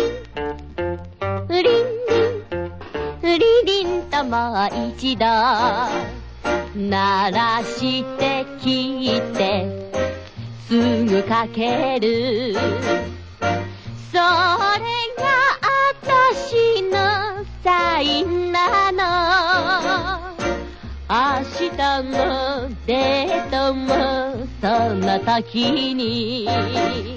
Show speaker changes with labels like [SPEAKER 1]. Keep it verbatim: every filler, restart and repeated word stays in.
[SPEAKER 1] リンリンリリンともう一度鳴らしてきてすぐかける。それが私のサインなの。明日のデートもその時に